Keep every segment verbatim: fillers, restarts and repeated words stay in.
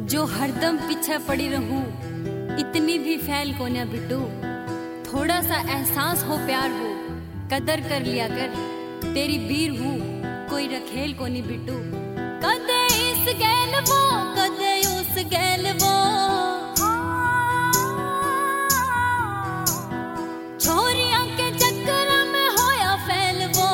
जो हरदम पीछे पड़ी रहूं, इतनी भी फैल को न बिटू। थोड़ा सा एहसास हो प्यार हो, कदर कर लिया कर। तेरी वीर हूँ, कोई रखेल को नहीं बिटू। कदे इस गैल वो, कदे उस गैल वो, छोरियां के चक्कर में होया फैल वो।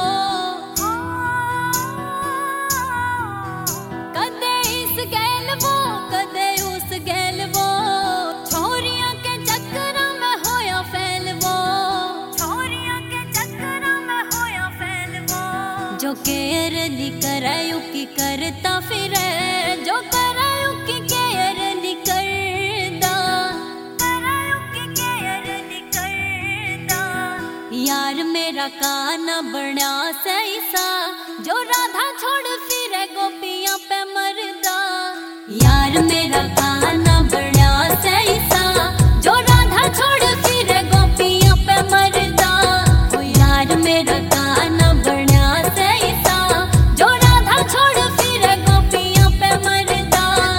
कदे इस गैल वो, कदे उस गैल वो, छोरियां के चक्कर में होया फैल वो। छोरियां के चक्कर में होया फैल वो। जो केयर नी करे की करता फिरे, जो करे की केयर नी करदा, करे की केयर नी करदा। यार मेरा काना बना सही सा, जो राधा छोड़ फिरे गोपियां पे मरदा। यार मेरा काना बना सही सा, जो राधा छोड़ फिरे गोपियां पे मरदा। ओ यार मेरा काना बना सही सा, जो राधा छोड़ फिरे गोपियां पे मरदा।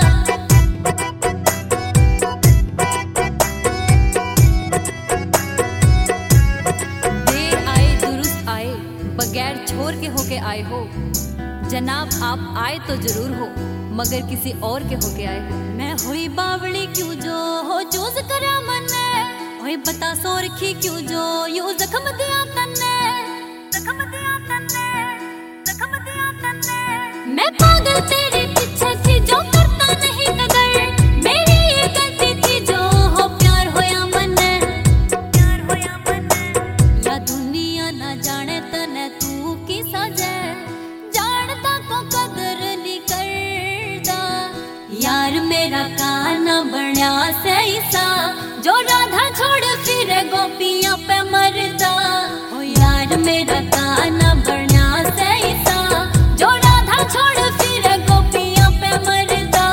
दे आए दुरुस्त आए, बगैर छोर के होके आए हो। जनाब आप आए तो जरूर हो, मगर किसी और के होके आए हो। मैं हुई बावली क्यों जो हो चूज करा मने, होई बता सो रखी क्यों जो यू जख्म दिया तन्ने, जख्म दिया तन्ने, जख्म दिया तन्ने। मैं पागल तेरे पीछे थी जो करता नहीं कदर, मेरी ये गलती थी जो हो प्यार होया मने, प्यार होया मने। या दुनिया ना जाने तने तू की सजे, जानता को कदर नहीं करदा। यार मेरा काना बना सही सा, जो राधा छोड़ फिरे गोपियां पे मरदा। ओ यार मेरा काना बना सही सा, जो राधा छोड़ फिरे गोपियां पे मरदा।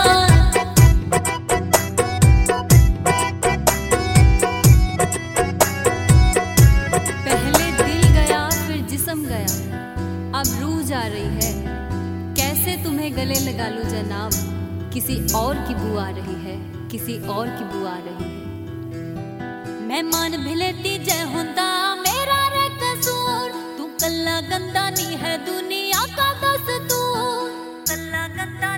पहले दिल गया फिर जिस्म गया, अब रूह जा रही है। कैसे तुम्हें गले लगा लूं जनाब, किसी और की बू आ रही है, किसी और की बू आ रही है। मेहमान भिलेती जय हुंदा मेरा रे कसूर, तू कल्ला गंदा नहीं है दुनिया का दस्तूर, कल्ला गंदा